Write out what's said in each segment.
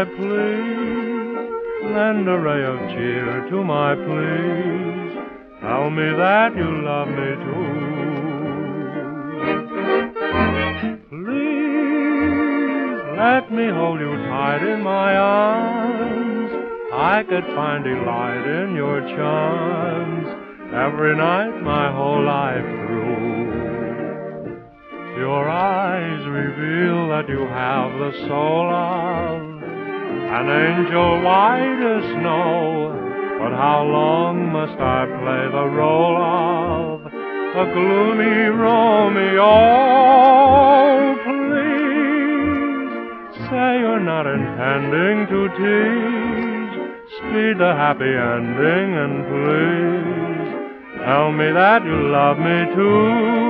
please, lend a ray of cheer to my pleas. Tell me that you love me too. Please let me hold you tight in my arms. I could find delight in your charms every night my whole life through. Your eyes reveal that you have the soul of an angel white as snow. But how long must I play the role of a gloomy Romeo? Please say you're not intending to tease. Speed the happy ending and please tell me that you love me too.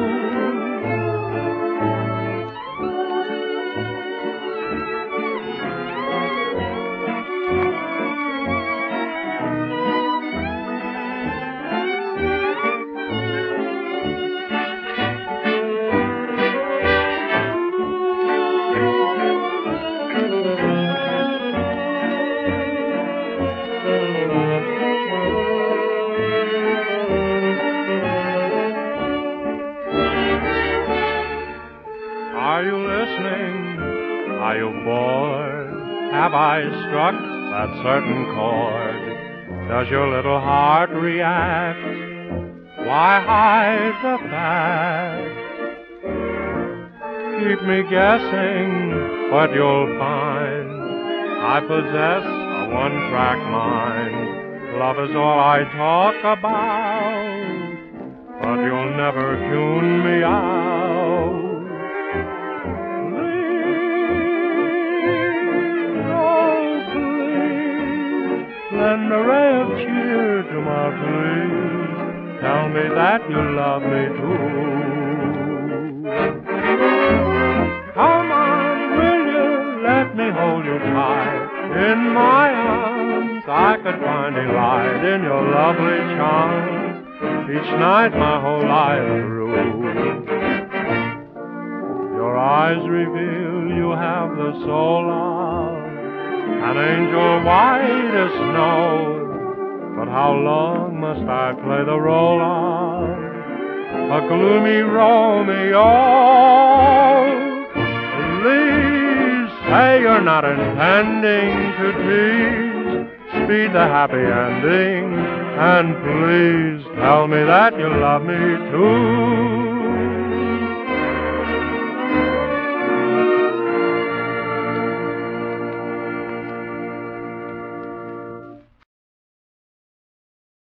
Are you listening? Are you bored? Have I struck that certain chord? Does your little heart react? Why hide the fact? Keep me guessing what you'll find. I possess a one-track mind. Love is all I talk about, but you'll never tune me out. Lend a ray of cheer to my pleas. Tell me that you love me too. Come on, will you let me hold you tight in my arms? I could find delight in your lovely charms each night my whole life through. Your eyes reveal you have the soul of an angel white as snow. But how long must I play the role of a gloomy Romeo? Please say you're not intending to tease. Speed the happy ending and please tell me that you love me too.